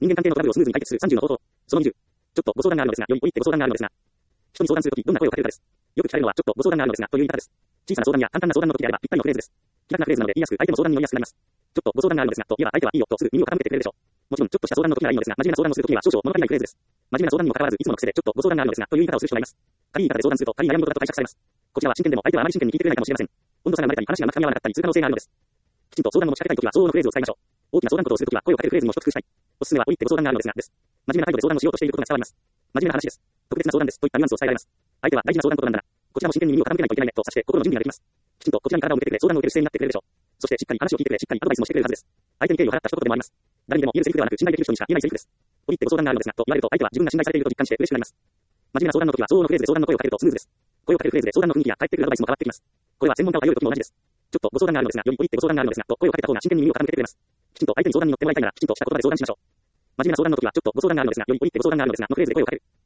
人間関係のトラブルをスムーズに解決する30の方法。その20。ちょっとご相談があるのですが、よりおいってご相談があるのですが。人に相談するとき、どんな声をかけるかです。よく聞かれるのは、ちょっとご相談があるのですが、という言い方です。小さな相談や簡単な相談の時であれば、ぴったりのフレーズです。気楽なフレーズなので、言いやすく、相手も相談に乗りやすくなります。ちょっとご相談があるのですが、と言えば相手はいいよとすぐ耳を傾けてくれるでしょう。もちろん、ちょっとした相談の時ならいいのですが、真面目な相談をするときには少々物足りないフレーズです。真面目な相談にもかかわらず、いつもの癖で、ちょっとご相談があるのですが、という言い方をする人がいます。軽い言い方で相談すると、軽い悩み事だと解釈されます。こちらは真剣でも相手はあまり真剣に聞いてくれないかもしれません。温度差が生まれたり、話がまとまらなかったりする可能性があるのです。きちんと相談の持ちかけたいときは、相応のフレーズを使いましょう。大きな相談事をするときは、声をかけるフレーズも一つ工夫したい。おすすめは、おいってご相談があるのですが、です。真面目な態度で相談をしようとしていることが伝わります。真面目な話です。特別な相談です。といったニュアンスを伝えられます。相手は大事な相談事なんだな。こちらも真剣に耳を傾けないといけないねと察して心の準備ができます。きちんとこちらに体を向けてくれ、相談を受ける姿勢になってくれるでしょう。そしてしっかり話を聞いてくれ、しっかりアドバイスもしてくれるはずです。相手に敬意を払った一言でもあります。誰にでも言えるセリフではなく、信頼できる人にしか言えないセリフです。おいってご相談があるのですが、と言われると相手は自分が信頼されていると実感して嬉しくなります。真面目な相談の時は相応のフレーズで相談の声をかけるとスムーズです。声をかけるフレーズで相談の雰囲気や返ってくるアドバイスも変わってきます。これは専門家を頼る時も同じです。ちょっとご相談があるのですが、よりおいってご相談があるのですが、と声をかけた方が真剣に耳を傾けてくれます。きちんと相手に相談に乗ってもらいたいなら、きちんとした言葉で相談しましょう。真面目な相談の時は、ちょっとご相談があるのですが、よりおいってご相談があるのですが、のフレーズで声をかける。